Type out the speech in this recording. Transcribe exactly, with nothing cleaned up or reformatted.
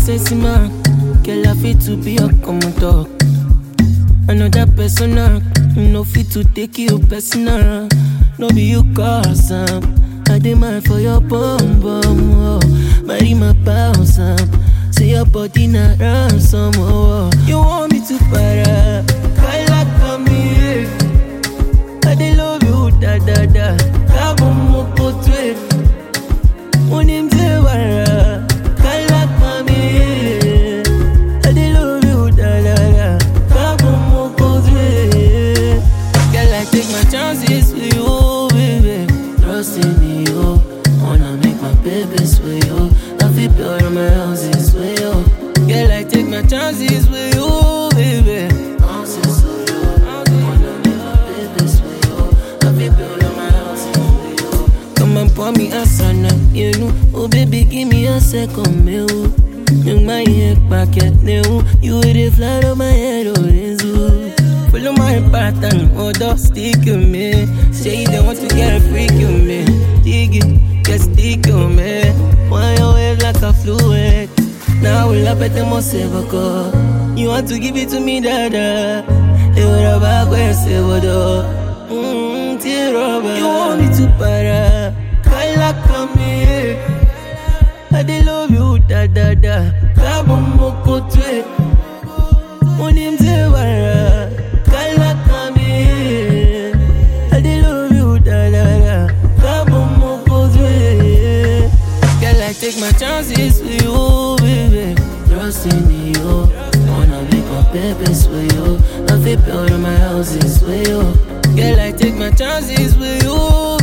sense man. Girl, I fit to be a commodore. Another persona, no fit to take you personal. No be you cause am. I demand for your bum bum, oh. Marry my bounce up. Say your body not ransom, oh. You want me to para? Kaila come here. I dey love you, da da da. Kabo moko twe. Unim te wara. Kaila come here. I dey love you, da da da. Kabo moko twe. Girl, I take my chances with you, baby. Trust in me, oh. Wanna make my babies with you. I feel pure in my houses with you. Girl, I take my chances with you, baby. Houses with you. Wanna make my babies with you. I feel pure in my houses with you. Come and pour me a sana, you know. Oh baby, give me a second meal. Young my head pocket new. You with it flat on my head, oh it's you. Follow my pattern, oh don't stick with me. Say you don't want to get a freak with me. Dig it, get stick with me. Why you wave like a fluid? Now we'll up at the most ever go. You want to give it to me, dada. It would have a way, say what up. Mmm, tear rubber. You want me to para? Kaila come here. I dey love you, da da da. Kabo moko twe. Unim te wara. Kaila come here. I dey love you, da da da. Kabo moko twe. Girl, I take my chances with you, baby. Trust in you. Wanna make my babies with you. I feel pure in my houses with you. Girl, I take my chances with you.